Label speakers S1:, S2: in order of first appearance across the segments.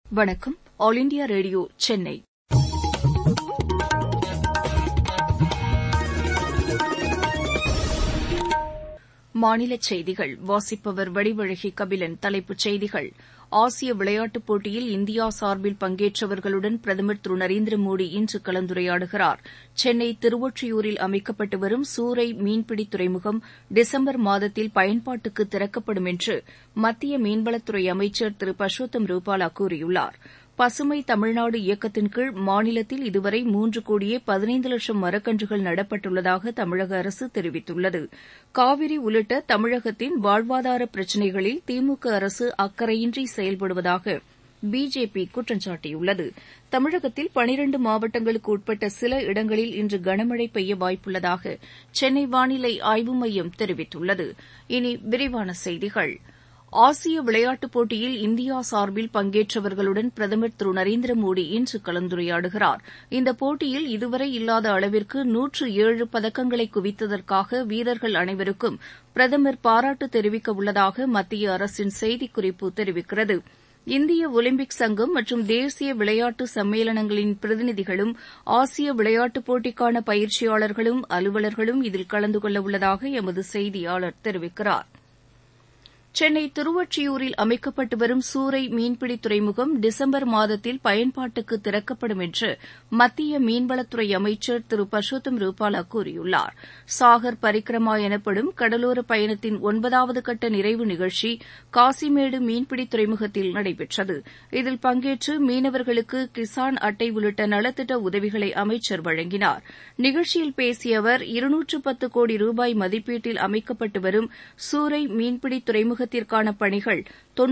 S1: வணக்கம். All India Radio Chennai. மாநிலச் செய்திகள் வாசிப்பவர் வடிவழகி கபிலன். தலைப்புச் செய்திகள்: ஆசிய விளையாட்டுப் போட்டியில் இந்தியா சார்பில் பங்கேற்றவர்களுடன் பிரதமர் திரு நரேந்திர மோடி இன்று கலந்துரையாடுகிறார். சென்னை திருவொற்றியூரில் அமைக்கப்பட்டு வரும் சூறை மீன்பிடி துறைமுகம் டிசம்பர் மாதத்தில் பயன்பாட்டுக்கு திறக்கப்படும் என்று மத்திய மீன்வளத்துறை அமைச்சர் திரு பர்ஷோத்தம் ரூபாலா கூறியுள்ளார். பசுமை தமிழ்நாடு இயக்கத்தின் கீழ் மாநிலத்தில் இதுவரை 3,15,00,000 மரக்கன்றுகள் நடப்பட்டுள்ளதாக தமிழக அரசு தெரிவித்துள்ளது. காவிரி உள்ளிட்ட தமிழகத்தின் வாழ்வாதார பிரச்சினைகளில் திமுக அரசு அக்கறையின்றி செயல்படுவதாக பிஜேபி குற்றம் சாட்டியுள்ளது. தமிழகத்தில் 12 மாவட்டங்களுக்கு உட்பட்ட சில இடங்களில் இன்று கனமழை பெய்ய வாய்ப்புள்ளதாக சென்னை வானிலை ஆய்வு மையம் தெரிவித்துள்ளது. இனி விரிவான செய்திகள். ஆசிய விளையாட்டுப் போட்டியில் இந்தியா சார்பில் பங்கேற்றவர்களுடன் பிரதமர் திரு நரேந்திர மோடி இன்று கலந்துரையாடுகிறார். இந்த போட்டியில் இதுவரை இல்லாத அளவிற்கு 107 பதக்கங்களை குவித்ததற்காக வீரர்கள் அனைவருக்கும் பிரதமர் பாராட்டு தெரிவிக்க உள்ளதாக மத்திய அரசின் செய்திக்குறிப்பு தெரிவிக்கிறது. இந்திய ஒலிம்பிக் சங்கம் மற்றும் தேசிய விளையாட்டு சம்மேளனங்களின் பிரதிநிதிகளும் ஆசிய விளையாட்டுப் போட்டிக்கான பயிற்சியாளர்களும் அலுவலர்களும் இதில் கலந்து கொள்ள உள்ளதாக எமது செய்தியாளர் தெரிவிக்கிறார். சென்னை திருவொற்றியூரில் அமைக்கப்பட்டு வரும் சூறை மீன்பிடி துறைமுகம் டிசம்பர் மாதத்தில் பயன்பாட்டுக்கு திறக்கப்படும் என்று மத்திய மீன்வளத்துறை அமைச்சர் திரு பர்ஷோத்தம் ரூபாலா கூறியுள்ளார். சாகர் பரிக்ரமா எனப்படும் கடலோர பயணத்தின் 9வது கட்ட நிறைவு நிகழ்ச்சி காசிமேடு மீன்பிடி துறைமுகத்தில் நடைபெற்றது. இதில் பங்கேற்று மீனவர்களுக்கு கிசான் அட்டை உள்ளிட்ட நலத்திட்ட உதவிகளை அமைச்சர் வழங்கினார். நிகழ்ச்சியில் பேசிய அவர் 210 கோடி ரூபாய் மதிப்பீட்டில் அமைக்கப்பட்டு வரும் சூறை மீன்பிடி துறைமுகத்திற்கான பணிகள்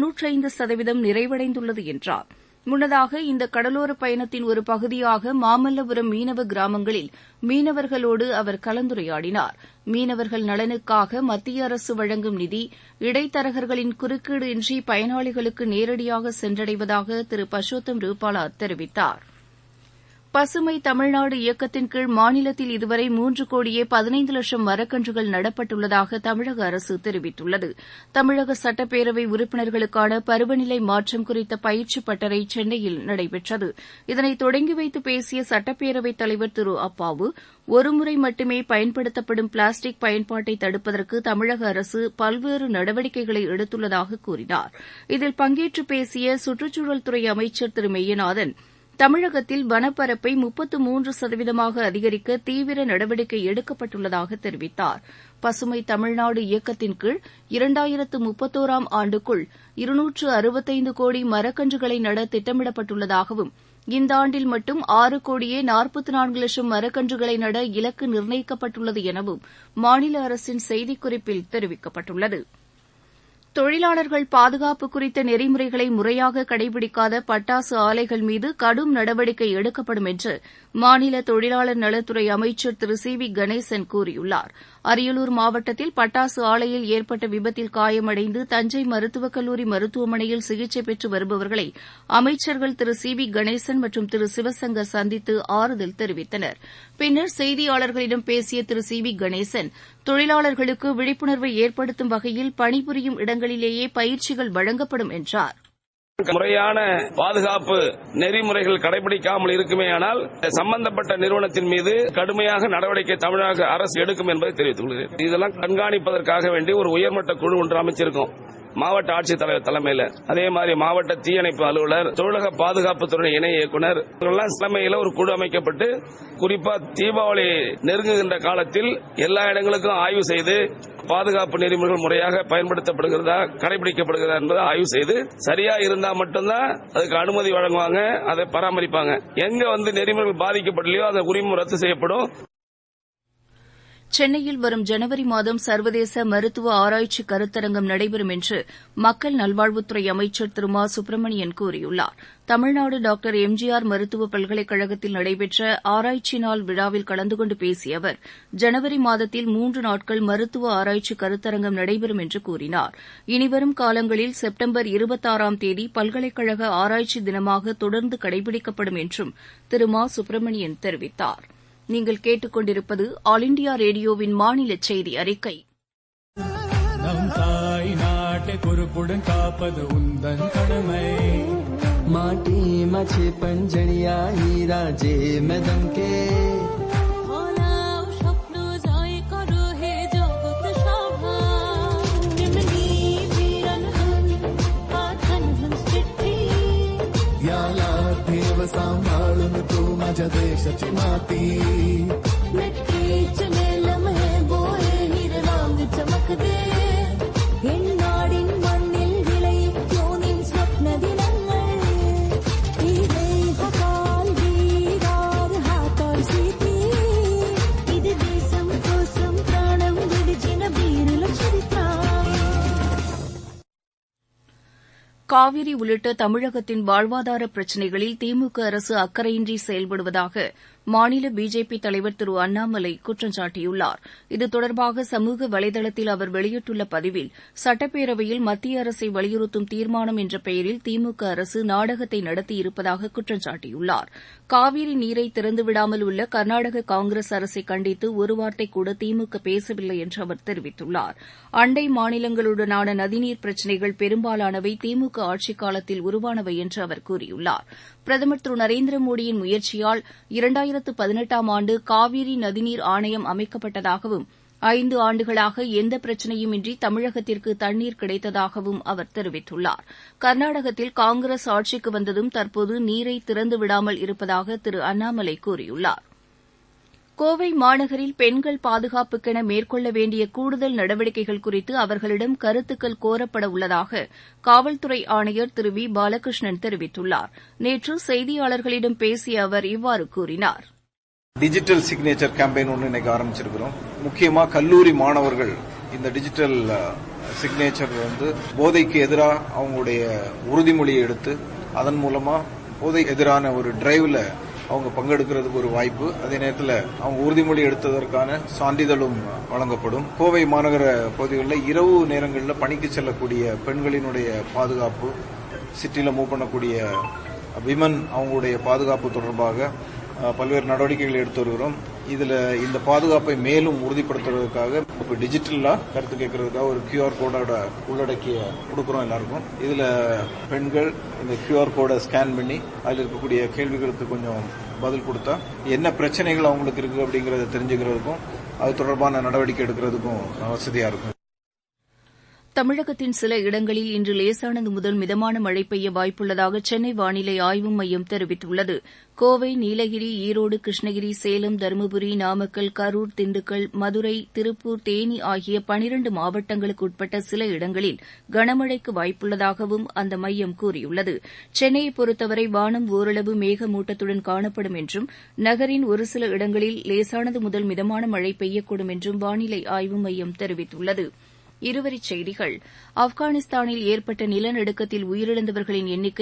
S1: 95% நிறைவடைந்துள்ளது என்றார். முன்னதாக இந்த கடலோர பயணத்தின் ஒரு பகுதியாக மாமல்லபுரம் மீனவ கிராமங்களில் மீனவர்களோடு அவர் கலந்துரையாடினார். மீனவர்கள் நலனுக்காக மத்திய அரசு வழங்கும் நிதி இடைத்தரகர்களின் குறுக்கீடு இன்றி பயனாளிகளுக்கு நேரடியாக சென்றடைவதாக திரு பர்ஷோத்தம் ரூபாலா தெரிவித்தார். பசுமை தமிழ்நாடு இயக்கத்தின் கீழ் மாநிலத்தில் இதுவரை 3,15,00,000 மரக்கன்றுகள் நடப்பட்டுள்ளதாக தமிழக அரசு தெரிவித்துள்ளது. தமிழக சட்டப்பேரவை உறுப்பினர்களுக்கான பருவநிலை மாற்றம் குறித்த பயிற்சி பட்டறை சென்னையில் நடைபெற்றது. இதனை தொடங்கி வைத்து பேசிய சட்டப்பேரவைத் தலைவர் திரு அப்பாவு, ஒருமுறை மட்டுமே பயன்படுத்தப்படும் பிளாஸ்டிக் பயன்பாட்டை தடுப்பதற்கு தமிழக அரசு பல்வேறு நடவடிக்கைகளை எடுத்துள்ளதாக கூறினார். இதில் பங்கேற்று பேசிய சுற்றுச்சூழல் துறை அமைச்சர் திரு மெய்யநாதன், தமிழகத்தில் வனப்பரப்பை 33% அதிகரிக்க தீவிர நடவடிக்கை எடுக்கப்பட்டுள்ளதாக தெரிவித்தார். பசுமை தமிழ்நாடு இயக்கத்தின் கீழ் 2031ஆம் ஆண்டுக்குள் 265 கோடி மரக்கன்றுகளை நட திட்டமிடப்பட்டுள்ளதாகவும் இந்த ஆண்டில் மட்டும் 6,44,00,000 மரக்கன்றுகளை நட இலக்கு நிர்ணயிக்கப்பட்டுள்ளது எனவும் மாநில அரசின் செய்திக்குறிப்பில் தெரிவிக்கப்பட்டுள்ளது. தொழிலாளர்கள் பாதுகாப்பு குறித்த நெறிமுறைகளை முறையாக கடைபிடிக்காத பட்டாசு ஆலைகள் மீது கடும் நடவடிக்கை எடுக்கப்படும் என்று மாநில தொழிலாளர் நலத்துறை அமைச்சர் திரு சி வி கணேசன் கூறியுள்ளார். அரியலூர் மாவட்டத்தில் பட்டாசு ஆலையில் ஏற்பட்ட விபத்தில் காயமடைந்து தஞ்சை மருத்துவக் கல்லூரி மருத்துவமனையில் சிகிச்சை பெற்று வருபவர்களை அமைச்சர்கள் திரு சி வி கணேசன் மற்றும் திரு சிவசங்கர் சந்தித்து ஆறுதல் தெரிவித்தனர். பின்னர் செய்தியாளர்களிடம் பேசிய திரு சி வி கணேசன், தொழிலாளர்களுக்கு விழிப்புணர்வை ஏற்படுத்தும் வகையில் பணிபுரியும் இடங்களிலேயே பயிற்சிகள் வழங்கப்படும் என்றார்.
S2: முறையான பாதுகாப்பு நெறிமுறைகள் கடைபிடிக்காமல் இருக்குமேயானால் சம்பந்தப்பட்ட நிறுவனத்தின் மீது கடுமையாக நடவடிக்கை தமிழக அரசு எடுக்கும் என்பதை தெரிவித்துள்ளது. இதெல்லாம் கண்காணிப்பதற்காக வேண்டி ஒரு உயர்மட்ட குழு ஒன்று அமைச்சிருக்கோம், மாவட்ட ஆட்சித்தலைவர் தலைமையில். அதே மாதிரி மாவட்ட தீயணைப்பு அலுவலர், தொழிலக பாதுகாப்புத்துறை இணை இயக்குநர் தலைமையில் ஒரு குழு அமைக்கப்பட்டு குறிப்பா தீபாவளி நெருங்குகின்ற காலத்தில் எல்லா இடங்களுக்கும் ஆய்வு செய்து பாதுகாப்பு நெறிமுறைகள் முறையாக பயன்படுத்தப்படுகிறதா கடைபிடிக்கப்படுகிறதா என்பதை ஆய்வு செய்து சரியா இருந்தா மட்டும்தான் அதுக்கு அனுமதி வழங்குவாங்க, அதை பராமரிப்பாங்க. எங்க நெறிமுறைகள் பாதிக்கப்படலையோ அந்த உரிமம் ரத்து செய்யப்படும்.
S1: சென்னையில் வரும் ஜனவரி மாதம் சர்வதேச மருத்துவ ஆராய்ச்சி கருத்தரங்கம் நடைபெறும் என்று மக்கள் நல்வாழ்வுத்துறை அமைச்சர் திரு மா சுப்பிரமணியன் கூறியுள்ளார். தமிழ்நாடு டாக்டர் எம்ஜிஆர் மருத்துவ பல்கலைக்கழகத்தில் நடைபெற்ற ஆராய்ச்சி நாள் விழாவில் கலந்து கொண்டு பேசிய அவர், ஜனவரி மாதத்தில் 3 நாட்கள் மருத்துவ ஆராய்ச்சி கருத்தரங்கம் நடைபெறும் என்று கூறினார். இனிவரும் காலங்களில் செப்டம்பர் 26ஆம் தேதி பல்கலைக்கழக ஆராய்ச்சி தினமாக தொடர்ந்து கடைபிடிக்கப்படும் என்றும் திரு மா சுப்பிரமணியன் தெரிவித்தார். நீங்கள் கேட்டுக்கொண்டிருப்பது ஆல் இண்டியா ரேடியோவின் மாநில செய்தி அறிக்கை.
S3: நம் தாய் நாட்டை பொறுப்புடன் காப்பது உந்தன் கடமை. माटी माछे पंजड़िया हीरा जे मैदम के सांभाळून तू माझ्या देशाची माती नक्कीच लम्हे बोळे हिरवांग चमकदे हिंडाडीन मण्णिल विळयिक्कोनिन स्वप्न दिनंगळ ई देहकाल वीरार हाताल सीती इदु देशम कोसम प्राणम विडिचिन वीरुल चरित्र
S1: காவிரி உள்ளிட்ட தமிழகத்தின் வாழ்வாதார பிரச்சினைகளில் திமுக அரசு அக்கறையின்றி செயல்படுவதாக மாநில பிஜேபி தலைவர் திரு அண்ணாமலை குற்றம் சாட்டியுள்ளார். இது தொடர்பாக சமூக வலைதளத்தில் அவர் வெளியிட்டுள்ள பதிவில் சட்டப்பேரவையில் மத்திய அரசை வலியுறுத்தும் தீர்மானம் என்ற பெயரில் திமுக அரசு நாடகத்தை நடத்தியிருப்பதாக குற்றம் சாட்டியுள்ளார். காவிரி நீரை திறந்துவிடாமல் உள்ள கர்நாடக காங்கிரஸ் அரசை கண்டித்து ஒரு வார்த்தை கூட திமுக பேசவில்லை என்று அவர் தெரிவித்துள்ளார். அண்டை மாநிலங்களுடனான நதிநீர் பிரச்சினைகள் பெரும்பாலானவை திமுக ஆட்சிக் காலத்தில் உருவானவை என்று அவர் கூறியுள்ளார். பிரதமர் திரு நரேந்திர மோடியின் முயற்சியால் 2018ஆம் ஆண்டு காவிரி நதிநீர் ஆணையம் அமைக்கப்பட்டதாகவும் 5 ஆண்டுகளாக எந்த பிரச்சினையுமின்றி தமிழகத்திற்கு தண்ணீர் கிடைத்ததாகவும் அவர் தெரிவித்துள்ளார். கர்நாடகத்தில் காங்கிரஸ் ஆட்சிக்கு வந்ததும் தற்போது நீரை திறந்துவிடாமல் இருப்பதாக திரு அண்ணாமலை கூறியுள்ளார். கோவை மாநகரில் பெண்கள் பாதுகாப்புக்கென மேற்கொள்ள வேண்டிய கூடுதல் நடவடிக்கைகள் குறித்து அவர்களிடம் கருத்துக்கள் கோரப்பட உள்ளதாக காவல்துறை ஆணையர் திரு வி பாலகிருஷ்ணன் தெரிவித்துள்ளார். நேற்று செய்தியாளர்களிடம் பேசிய அவர் இவ்வாறு கூறினார்.
S4: டிஜிட்டல் சிக்னேச்சர் கேம்பெயின் ஒன்று இன்னைக்கு ஆரம்பிச்சிருக்கிறோம். முக்கியமா கல்லூரி மாணவர்கள் இந்த டிஜிட்டல் சிக்னேச்சர் போதைக்கு எதிராக அவங்களுடைய உறுதிமொழியை எடுத்து அதன் மூலமா போதைக்கு எதிரான ஒரு டிரைவ்ல அவங்க பங்கெடுக்கிறதுக்கு ஒரு வாய்ப்பு. அதே நேரத்தில் அவங்க உறுதிமொழி எடுத்ததற்கான சான்றிதழும் வழங்கப்படும். கோவை மாநகர பகுதிகளில் இரவு நேரங்களில் பணிக்கு செல்லக்கூடிய பெண்களினுடைய பாதுகாப்பு, சிட்டியில் மூவ் பண்ணக்கூடிய விமன் அவங்களுடைய பாதுகாப்பு தொடர்பாக பல்வேறு நடவடிக்கைகள் எடுத்து வருகிறோம். இதுல இந்த பாதுகாப்பை மேலும் உறுதிப்படுத்துவதற்காக இப்ப டிஜிட்டலா கருத்து கேட்கறதுக்காக ஒரு QR கோடோட உள்ளடக்கிய கொடுக்கிறோம் எல்லாருக்கும். இதுல பெண்கள் இந்த QR கோடை ஸ்கேன் பண்ணி அதுல இருக்கக்கூடிய கேள்விகளுக்கு கொஞ்சம் பதில் கொடுத்தா என்ன பிரச்சனைகள் அவங்களுக்கு இருக்கு அப்படிங்கறத தெரிஞ்சுக்கிறதுக்கும் அது தொடர்பான நடவடிக்கை எடுக்கிறதுக்கும் வசதியா இருக்கும்.
S1: தமிழகத்தின் சில இடங்களில் இன்று லேசானது முதல் மிதமான மழை பெய்ய வாய்ப்புள்ளதாக சென்னை வானிலை ஆய்வு மையம் தெரிவித்துள்ளது. கோவை, நீலகிரி, ஈரோடு, கிருஷ்ணகிரி, சேலம், தருமபுரி, நாமக்கல், கரூர், திண்டுக்கல், மதுரை, திருப்பூர், தேனி ஆகிய 12 மாவட்டங்களுக்கு உட்பட்ட சில இடங்களில் கனமழைக்கு வாய்ப்புள்ளதாகவும் அந்த மையம் கூறியுள்ளது. சென்னையை பொறுத்தவரை வானம் ஓரளவு மேகமூட்டத்துடன் காணப்படும் என்றும் நகரின் ஒரு சில இடங்களில் லேசானது முதல் மிதமான மழை பெய்யக்கூடும் என்றும் வானிலை ஆய்வு மையம் தெரிவித்துள்ளது. இருவரிச் செய்திகள். ஆப்கானிஸ்தானில் ஏற்பட்ட நிலநடுக்கத்தில் உயிரிழந்தவர்களின் எண்ணிக்கை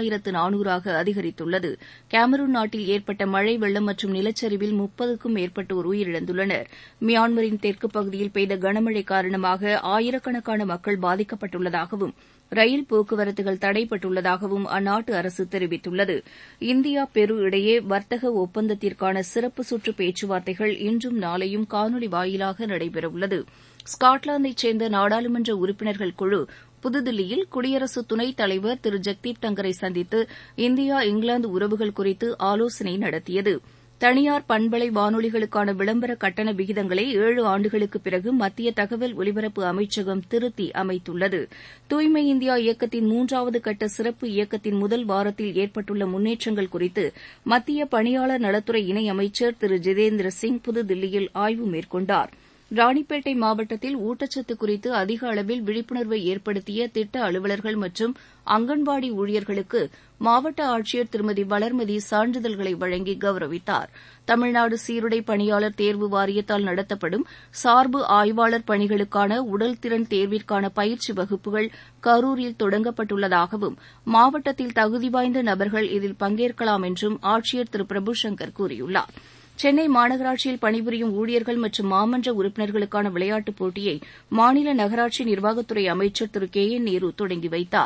S1: 2400ஆக அதிகரித்துள்ளது. கேமரூன் நாட்டில் ஏற்பட்ட மழை வெள்ளம் மற்றும் நிலச்சரிவில் 30க்கும் மேற்பட்டோர் உயிரிழந்துள்ளனர். மியான்மரின் தெற்கு பகுதியில் பெய்த கனமழை காரணமாக ஆயிரக்கணக்கான மக்கள் பாதிக்கப்பட்டுள்ளதாகவும் ரயில் போக்குவரத்துகள் தடைபட்டுள்ளதாகவும் அந்நாட்டு அரசு தெரிவித்துள்ளது. இந்தியா பெரு இடையே வர்த்தக ஒப்பந்தத்திற்கான சிறப்பு சுற்று பேச்சுவார்த்தைகள் இன்றும் நாளையும் காணொலி வாயிலாக நடைபெறவுள்ளது. ஸ்காட்லாந்தைச் சேர்ந்த நாடாளுமன்ற உறுப்பினர்கள் குழு புதுதில்லியில் குடியரசு துணைத் தலைவர் திரு ஜெக்தீப் டங்கரை சந்தித்து இந்தியா இங்கிலாந்து உறவுகள் குறித்து ஆலோசனை நடத்தியது. தனியார் பண்பலை வானொலிகளுக்கான விளம்பர கட்டண விகிதங்களை 7 ஆண்டுகளுக்குப் பிறகு மத்திய தகவல் ஒலிபரப்பு அமைச்சகம் திருத்தி அமைத்துள்ளது. தூய்மை இந்தியா இயக்கத்தின் 3வது கட்ட சிறப்பு இயக்கத்தின் முதல் வாரத்தில் ஏற்பட்டுள்ள முன்னேற்றங்கள் குறித்து மத்திய பணியாளர் நலத்துறை இணையமைச்சர் திரு ஜிதேந்திர சிங் புதுதில்லியில் ஆய்வு மேற்கொண்டார். ராணிப்பேட்டை மாவட்டத்தில் ஊட்டச்சத்து குறித்து அதிக அளவில் விழிப்புணர்வை ஏற்படுத்திய திட்ட அலுவலர்கள் மற்றும் அங்கன்வாடி ஊழியர்களுக்கு மாவட்ட ஆட்சியர் திருமதி வளர்மதி சான்றிதழ்களை வழங்கி கௌரவித்தார். தமிழ்நாடு சீருடை பணியாளர் தேர்வு வாரியத்தால் நடத்தப்படும் சார்பு ஆய்வாளர் பணிகளுக்கான உடல் திறன் தேர்விற்கான பயிற்சி வகுப்புகள் கரூரில் தொடங்கப்பட்டுள்ளதாகவும் மாவட்டத்தில் தகுதி வாய்ந்த நபர்கள் இதில் பங்கேற்கலாம் என்றும் ஆட்சியர் திரு பிரபுசங்கர் கூறியுள்ளார். சென்னை மாநகராட்சியில் பணிபுரியும் ஊழியர்கள் மற்றும் மாமன்ற உறுப்பினர்களுக்கான விளையாட்டுப் போட்டியை மாநில நகராட்சி நிர்வாகத்துறை அமைச்சர் திரு கே என் நேரு தொடங்கி வைத்தார்.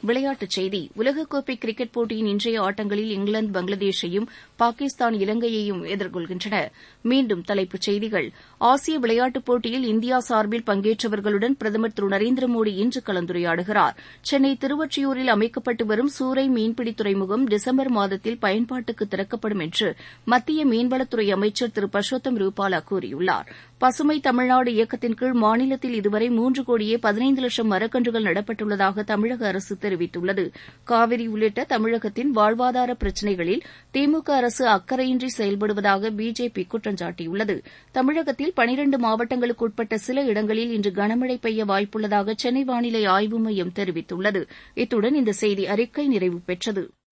S1: விளையாட்டுச் செய்தி உலகக்கோப்பை கிரிக்கெட் போட்டியின் இன்றைய ஆட்டங்களில் இங்கிலாந்து பங்களாதேஷையும் பாகிஸ்தான் இலங்கையையும் எதிர்கொள்கின்றன. மீண்டும் தலைப்புச் செய்திகள். ஆசிய விளையாட்டுப் போட்டியில் இந்தியா சார்பில் பங்கேற்றவர்களுடன் பிரதமர் திரு நரேந்திர மோடி இன்று கலந்துரையாடுகிறார். சென்னை திருவொற்றியூரில் அமைக்கப்பட்டு வரும் சூறை மீன்பிடி துறைமுகம் டிசம்பர் மாதத்தில் பயன்பாட்டுக்கு திறக்கப்படும் என்று மத்திய மீன்வளத்துறை அமைச்சர் திரு பர்ஷோத்தம் ரூபாலா கூறியுள்ளார். பசுமை தமிழ்நாடு இயக்கத்தின் கீழ் மாநிலத்தில் இதுவரை 3,15,00,000 மரக்கன்றுகள் நடப்பட்டுள்ளதாக தமிழக அரசு தெரிவித்துள்ளது. காவிரி உள்ளிட்ட தமிழகத்தின் வாழ்வாதார பிரச்சினைகளில் திமுக அரசு அக்கறையின்றி செயல்படுவதாக பிஜேபி குற்றம் சாட்டியுள்ளது. தமிழகத்தில் 12 மாவட்டங்களுக்கு உட்பட்ட சில இடங்களில் இன்று கனமழை பெய்ய வாய்ப்புள்ளதாக சென்னை வானிலை ஆய்வு மையம் தெரிவித்துள்ளது. இத்துடன் இந்த செய்தி அறிக்கை நிறைவு பெற்றது.